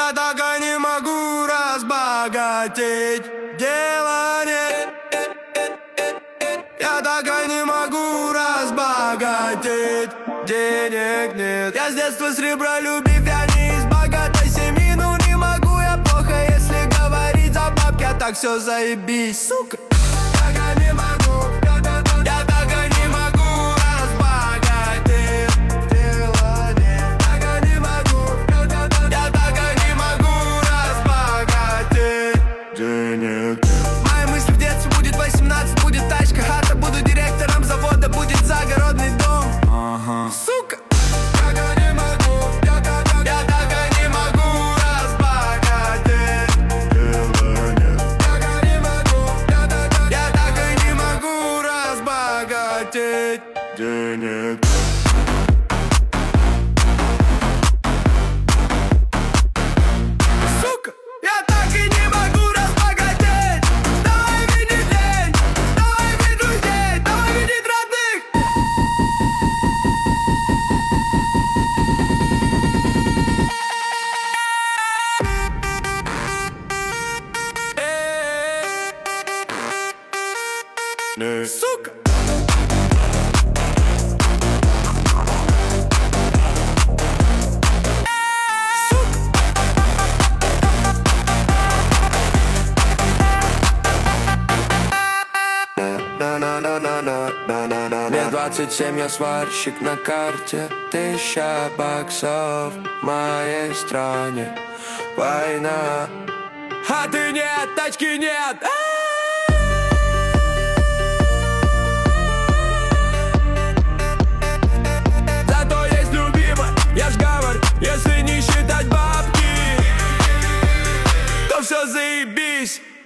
Я так и не могу разбогатеть. Дела нет. Я так и не могу разбогатеть. Денег нет. Я с детства сребролюбив, я не из богатой семьи. Ну не могу я плохо, если говорить за бабки. А так все заебись, сука. Я так и не могу. Я так и не могу разбогатеть. Дела нет. Я так и не могу. Я так и не могу разбогатеть. Денег нет. Мои мысли в детстве: будет 18, будет тачка, хата, буду директором завода, будет загородный дом. Сука. Я так и не могу. Я так и не могу разбогатеть. Дела нет. Я так и не могу. Я так и не могу разбогатеть. Денег. Сука. Я так и не могу разбогатеть. Давай видеть лень, давай видеть друзей, давай видеть родных. Сука. Мне 27, я сварщик на карте. 1000 баксов в моей стране. Война. А ты нет, тачки нет. Зато есть любимая, я ж говорю, если не считать бабки, то все заебись.